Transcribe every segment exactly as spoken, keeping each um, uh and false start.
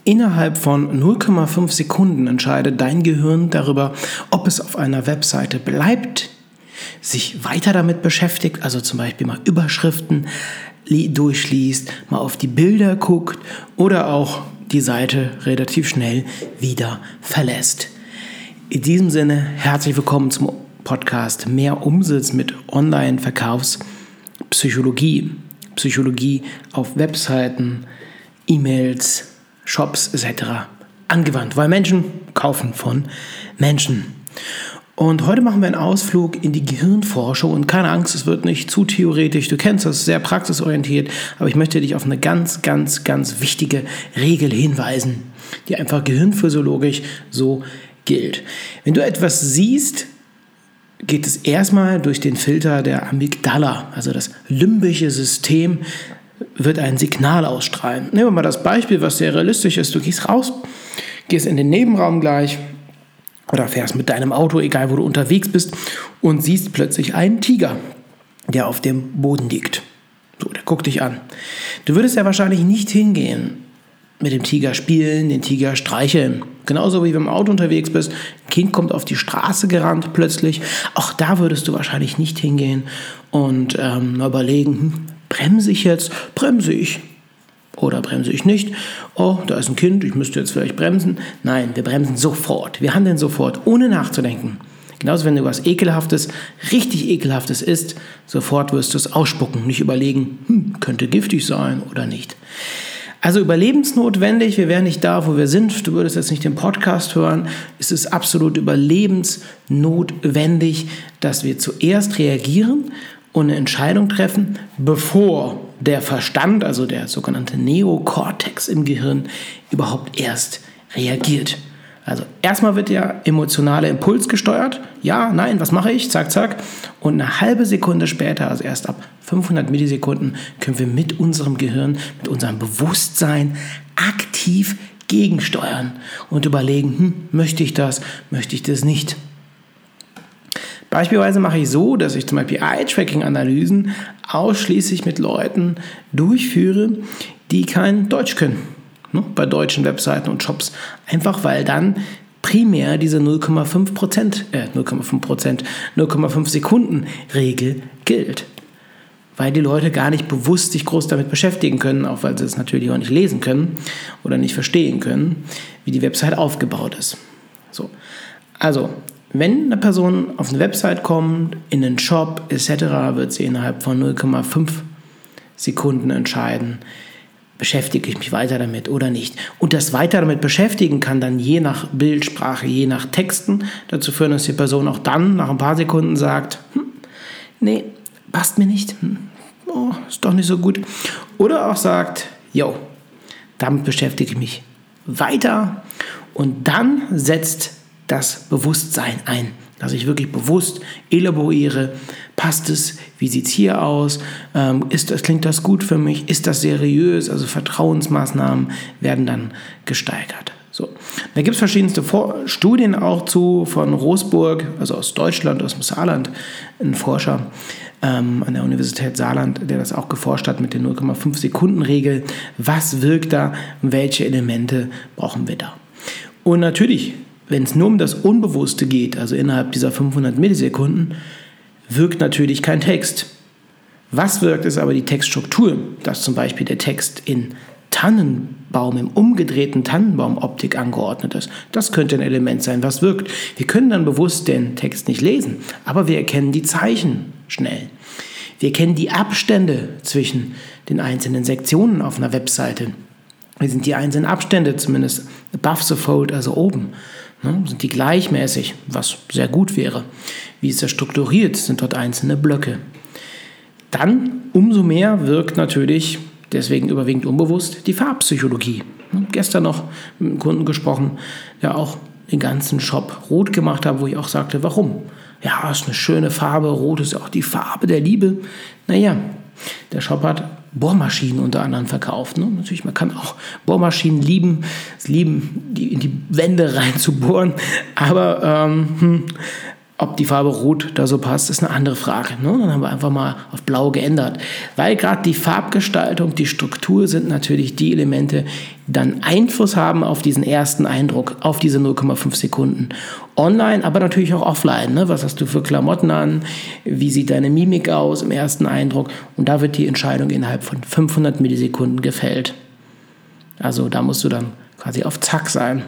Innerhalb von null Komma fünf Sekunden entscheidet dein Gehirn darüber, ob es auf einer Webseite bleibt, sich weiter damit beschäftigt, also zum Beispiel mal Überschriften durchliest, mal auf die Bilder guckt oder auch die Seite relativ schnell wieder verlässt. In diesem Sinne, herzlich willkommen zum Podcast Mehr Umsatz mit Online-Verkaufspsychologie. Psychologie auf Webseiten, E-Mails, Shops et cetera angewandt, weil Menschen kaufen von Menschen. Und heute machen wir einen Ausflug in die Gehirnforschung und keine Angst, es wird nicht zu theoretisch, du kennst das, sehr praxisorientiert, aber ich möchte dich auf eine ganz, ganz, ganz wichtige Regel hinweisen, die einfach gehirnphysiologisch so gilt. Wenn du etwas siehst, geht es erstmal durch den Filter der Amygdala, also das limbische System wird ein Signal ausstrahlen. Nehmen wir mal das Beispiel, was sehr realistisch ist. Du gehst raus, gehst in den Nebenraum gleich oder fährst mit deinem Auto, egal wo du unterwegs bist, und siehst plötzlich einen Tiger, der auf dem Boden liegt. So, der guckt dich an. Du würdest ja wahrscheinlich nicht hingehen, mit dem Tiger spielen, den Tiger streicheln. Genauso wie wenn du im Auto unterwegs bist, ein Kind kommt auf die Straße gerannt plötzlich. Auch da würdest du wahrscheinlich nicht hingehen und ähm, überlegen, hm, bremse ich jetzt, bremse ich oder bremse ich nicht. Oh, da ist ein Kind, ich müsste jetzt vielleicht bremsen. Nein, wir bremsen sofort. Wir handeln sofort, ohne nachzudenken. Genauso, wenn du was Ekelhaftes, richtig Ekelhaftes isst, sofort wirst du es ausspucken, nicht überlegen, hm, könnte giftig sein oder nicht. Also überlebensnotwendig, wir wären nicht da, wo wir sind, du würdest jetzt nicht den Podcast hören, es ist absolut überlebensnotwendig, dass wir zuerst reagieren und eine Entscheidung treffen, bevor der Verstand, also der sogenannte Neokortex im Gehirn, überhaupt erst reagiert. Also erstmal wird der emotionale Impuls gesteuert. Ja, nein, was mache ich? Zack, zack. Und eine halbe Sekunde später, also erst ab fünfhundert Millisekunden, können wir mit unserem Gehirn, mit unserem Bewusstsein aktiv gegensteuern und überlegen, hm, möchte ich das, möchte ich das nicht. Beispielsweise mache ich so, dass ich zum Beispiel Eye-Tracking-Analysen ausschließlich mit Leuten durchführe, die kein Deutsch können. Ne, bei deutschen Webseiten und Shops. Einfach weil dann primär diese null Komma fünf Prozent, äh, null Komma fünf Prozent, null Komma fünf Sekunden Regel gilt. Weil die Leute gar nicht bewusst sich groß damit beschäftigen können, auch weil sie es natürlich auch nicht lesen können oder nicht verstehen können, wie die Website aufgebaut ist. So. Also, wenn eine Person auf eine Website kommt, in einen Shop et cetera, wird sie innerhalb von null Komma fünf Sekunden entscheiden, beschäftige ich mich weiter damit oder nicht. Und das weiter damit beschäftigen kann dann je nach Bildsprache, je nach Texten dazu führen, dass die Person auch dann nach ein paar Sekunden sagt, hm, nee, passt mir nicht, hm, oh, ist doch nicht so gut. Oder auch sagt, jo, damit beschäftige ich mich weiter und dann setzt das Bewusstsein ein, dass ich wirklich bewusst elaboriere, passt es, wie sieht es hier aus, ähm, ist das, klingt das gut für mich, ist das seriös, also Vertrauensmaßnahmen werden dann gesteigert. So. Da gibt es verschiedenste Vor- Studien auch zu, von Rosburg, also aus Deutschland, aus dem Saarland, ein Forscher ähm, an der Universität Saarland, der das auch geforscht hat mit der null Komma fünf Sekunden Regel, was wirkt da, welche Elemente brauchen wir da. Und natürlich, wenn es nur um das Unbewusste geht, also innerhalb dieser fünfhundert Millisekunden, wirkt natürlich kein Text. Was wirkt, ist aber die Textstruktur, dass zum Beispiel der Text in Tannenbaum, im umgedrehten Tannenbaum-Optik angeordnet ist. Das könnte ein Element sein, was wirkt. Wir können dann bewusst den Text nicht lesen, aber wir erkennen die Zeichen schnell. Wir kennen die Abstände zwischen den einzelnen Sektionen auf einer Webseite. Wie sind die einzelnen Abstände, zumindest above the fold, also oben? Ne, sind die gleichmäßig, was sehr gut wäre. Wie ist das strukturiert? Sind dort einzelne Blöcke? Dann umso mehr wirkt natürlich, deswegen überwiegend unbewusst, die Farbpsychologie. Ne, gestern noch mit einem Kunden gesprochen, der auch den ganzen Shop rot gemacht hat, wo ich auch sagte, warum? Ja, ist eine schöne Farbe, rot ist ja auch die Farbe der Liebe. Naja, der Shop hat Bohrmaschinen unter anderem verkauft. Ne? Natürlich, man kann auch Bohrmaschinen lieben, es lieben, die in die Wände rein zu bohren. Aber ähm, Ob die Farbe Rot da so passt, ist eine andere Frage. Ne? Dann haben wir einfach mal auf Blau geändert. Weil gerade die Farbgestaltung, die Struktur sind natürlich die Elemente, die dann Einfluss haben auf diesen ersten Eindruck, auf diese null Komma fünf Sekunden. Online, aber natürlich auch offline. Ne? Was hast du für Klamotten an? Wie sieht deine Mimik aus im ersten Eindruck? Und da wird die Entscheidung innerhalb von fünfhundert Millisekunden gefällt. Also da musst du dann quasi auf Zack sein.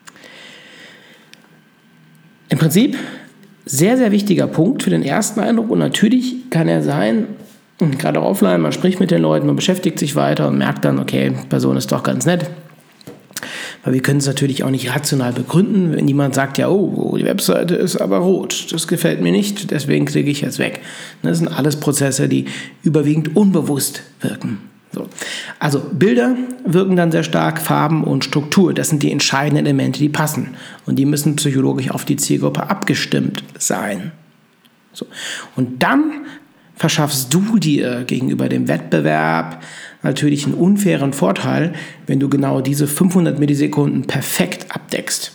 Im Prinzip sehr, sehr wichtiger Punkt für den ersten Eindruck und natürlich kann er sein, gerade auch offline, man spricht mit den Leuten, man beschäftigt sich weiter und merkt dann, okay, die Person ist doch ganz nett. Weil wir können es natürlich auch nicht rational begründen, wenn jemand sagt, ja, oh, die Webseite ist aber rot, das gefällt mir nicht, deswegen klicke ich jetzt weg. Das sind alles Prozesse, die überwiegend unbewusst wirken. So. Also Bilder wirken dann sehr stark, Farben und Struktur, das sind die entscheidenden Elemente, die passen. Und die müssen psychologisch auf die Zielgruppe abgestimmt sein. So. Und dann verschaffst du dir gegenüber dem Wettbewerb natürlich einen unfairen Vorteil, wenn du genau diese fünfhundert Millisekunden perfekt abdeckst.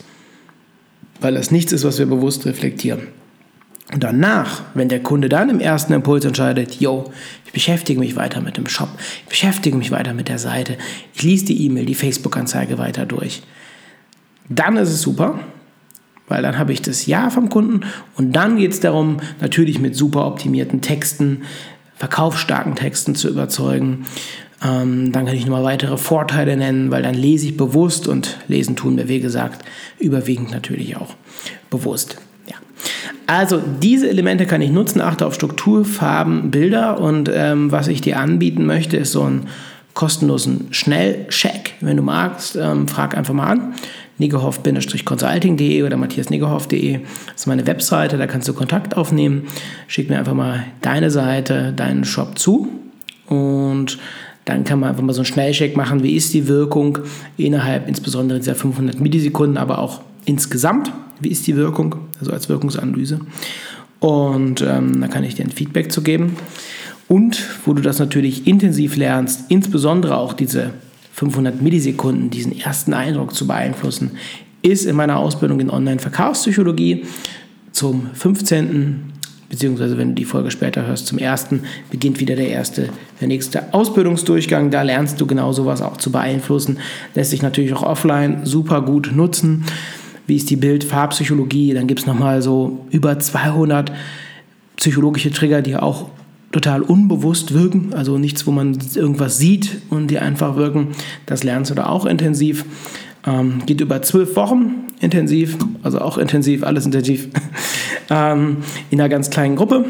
Weil das nichts ist, was wir bewusst reflektieren. Und danach, wenn der Kunde dann im ersten Impuls entscheidet, yo, ich beschäftige mich weiter mit dem Shop, ich beschäftige mich weiter mit der Seite, ich lese die E-Mail, die Facebook-Anzeige weiter durch, dann ist es super, weil dann habe ich das Ja vom Kunden und dann geht es darum, natürlich mit super optimierten Texten, verkaufsstarken Texten zu überzeugen. Ähm, dann kann ich nochmal weitere Vorteile nennen, weil dann lese ich bewusst und lesen tun wir, wie gesagt, überwiegend natürlich auch bewusst. Also diese Elemente kann ich nutzen, achte auf Struktur, Farben, Bilder und ähm, was ich dir anbieten möchte, ist so einen kostenlosen Schnellcheck. Wenn du magst, ähm, frag einfach mal an, niggehoff Bindestrich consulting punkt de oder matthias niggehoff punkt de. Das ist meine Webseite, da kannst du Kontakt aufnehmen. Schick mir einfach mal deine Seite, deinen Shop zu und dann kann man einfach mal so einen Schnellcheck machen, wie ist die Wirkung innerhalb insbesondere dieser fünfhundert Millisekunden, aber auch insgesamt, wie ist die Wirkung, also als Wirkungsanalyse. Und ähm, da kann ich dir ein Feedback zu geben. Und wo du das natürlich intensiv lernst, insbesondere auch diese fünfhundert Millisekunden, diesen ersten Eindruck zu beeinflussen, ist in meiner Ausbildung in Online-Verkaufspsychologie zum fünfzehnten beziehungsweise wenn du die Folge später hörst, zum ersten beginnt wieder der erste, der nächste Ausbildungsdurchgang. Da lernst du genau sowas auch zu beeinflussen. Lässt sich natürlich auch offline super gut nutzen. Wie ist die Bild-Farbpsychologie? Dann gibt es nochmal so über zweihundert psychologische Trigger, die auch total unbewusst wirken. Also nichts, wo man irgendwas sieht und die einfach wirken. Das lernst du da auch intensiv. Ähm, geht über zwölf Wochen intensiv, also auch intensiv, alles intensiv, ähm, in einer ganz kleinen Gruppe.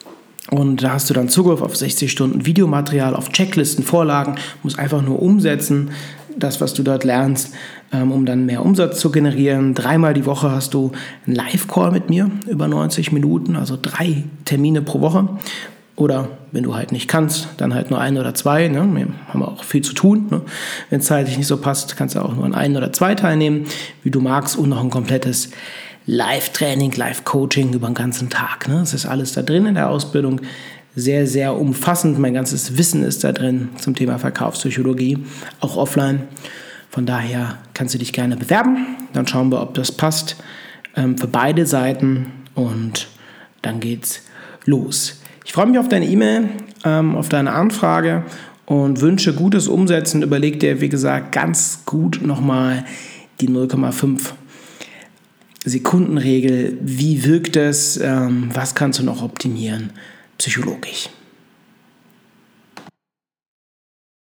Und da hast du dann Zugriff auf sechzig Stunden Videomaterial, auf Checklisten, Vorlagen, musst einfach nur umsetzen, das, was du dort lernst, ähm, um dann mehr Umsatz zu generieren. Dreimal die Woche hast du einen Live-Call mit mir über neunzig Minuten, also drei Termine pro Woche. Oder wenn du halt nicht kannst, dann halt nur ein oder zwei. Ne? Wir haben auch viel zu tun. Ne? Wenn es zeitlich nicht so passt, kannst du auch nur an ein oder zwei teilnehmen, wie du magst. Und noch ein komplettes Live-Training, Live-Coaching über den ganzen Tag. Ne? Das ist alles da drin in der Ausbildung. Sehr, sehr umfassend. Mein ganzes Wissen ist da drin zum Thema Verkaufspsychologie, auch offline. Von daher kannst du dich gerne bewerben. Dann schauen wir, ob das passt ähm, für beide Seiten. Und dann geht's los. Ich freue mich auf deine E-Mail, ähm, auf deine Anfrage und wünsche gutes Umsetzen. Überleg dir, wie gesagt, ganz gut nochmal die null Komma fünf Sekunden Regel. Wie wirkt es? Ähm, was kannst du noch optimieren? Psychologisch.